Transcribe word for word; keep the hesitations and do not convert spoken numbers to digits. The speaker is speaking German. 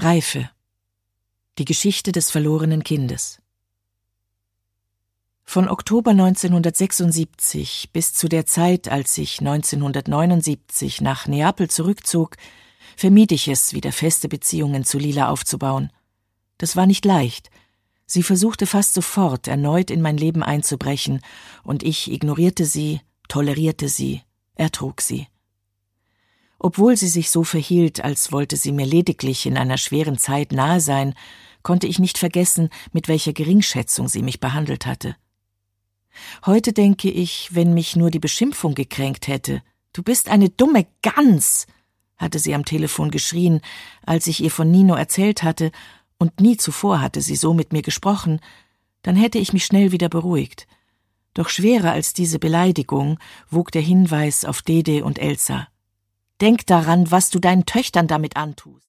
Reife. Die Geschichte des verlorenen Kindes. Von Oktober neunzehnhundertsechsundsiebzig bis zu der Zeit, als ich neunzehnhundertneunundsiebzig nach Neapel zurückzog, vermied ich es, wieder feste Beziehungen zu Lila aufzubauen. Das war nicht leicht. Sie versuchte fast sofort, erneut in mein Leben einzubrechen, und ich ignorierte sie, tolerierte sie, ertrug sie. Obwohl sie sich so verhielt, als wollte sie mir lediglich in einer schweren Zeit nahe sein, konnte ich nicht vergessen, mit welcher Geringschätzung sie mich behandelt hatte. Heute denke ich, wenn mich nur die Beschimpfung gekränkt hätte, »Du bist eine dumme Gans«, hatte sie am Telefon geschrien, als ich ihr von Nino erzählt hatte, und nie zuvor hatte sie so mit mir gesprochen, dann hätte ich mich schnell wieder beruhigt. Doch schwerer als diese Beleidigung wog der Hinweis auf Dede und Elsa. »Denk daran, was du deinen Töchtern damit antust.«